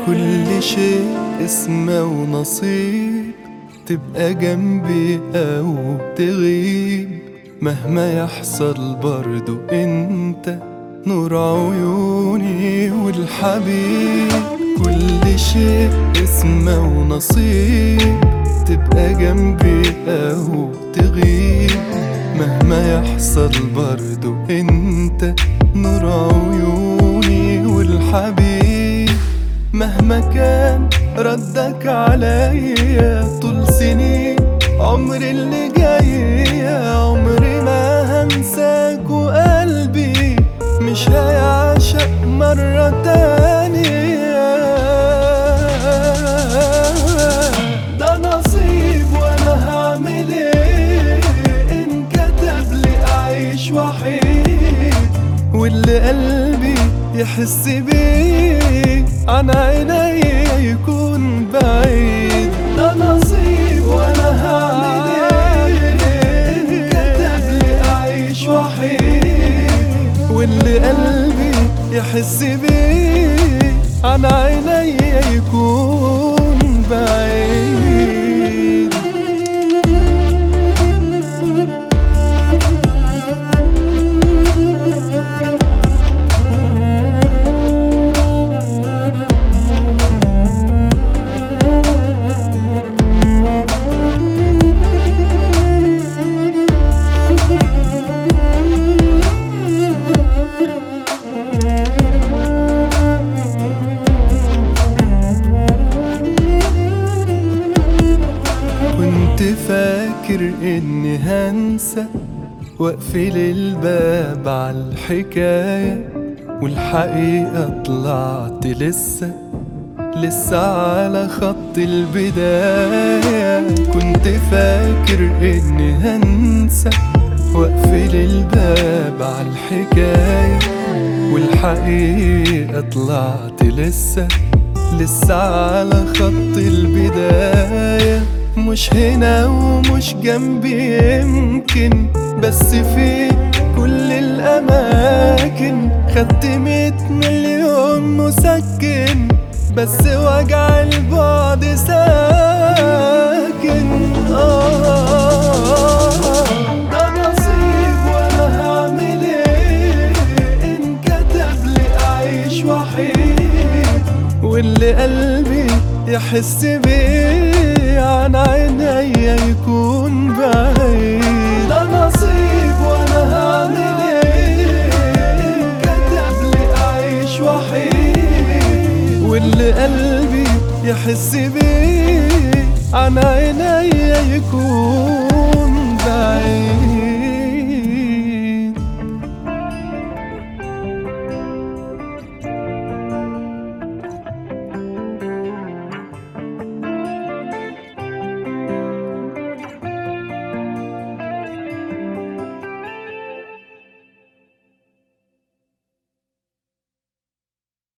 كل شيء اسمه ونصيب، تبقى جنبي أو تغيب. مهما يحصل برضو انت نور عيوني والحبيب. كل شيء اسمه ونصيب، تبقى جنبي أو تغيب. مهما يحصل برضو انت نور عيوني والحبيب. مهما كان ردك عليا طول سنين عمري اللي جاي، عمري ما هنساك وقلبي مش هيعشق مرة تانية. ده نصيب وانا هعمل ايه، ان كتب لي اعيش وحيد واللي قلبي يحس بيه عن عيني يكون بعيد. ده نصيب وانا هعمل ايه، ان كتب لي اعيش وحيد واللي قلبي يحس بيه عن عيني يكون بعيد. كنت فاكر اني هنسى واقفل الباب عالحكاية، والحقيقة طلعت لسه على خط البداية. كنت فاكر اني هنسى واقفل الباب عالحكاية، والحقيقة طلعت لسه على خط البداية. مش هنا ومش جنبي يمكن، بس في كل الأماكن. خدت 100 مليون مسكن، بس وجع البعد ساكن. ده نصيب وانا هعمل ايه، ان كتب لي اعيش وحيد واللي قلبي يحس بيه عن عيني يكون بعيد. ده نصيب وانا هعمل ايه، ان كتب لي اعيش وحيد واللي قلبي يحس بيه عن عيني يكون بعيد.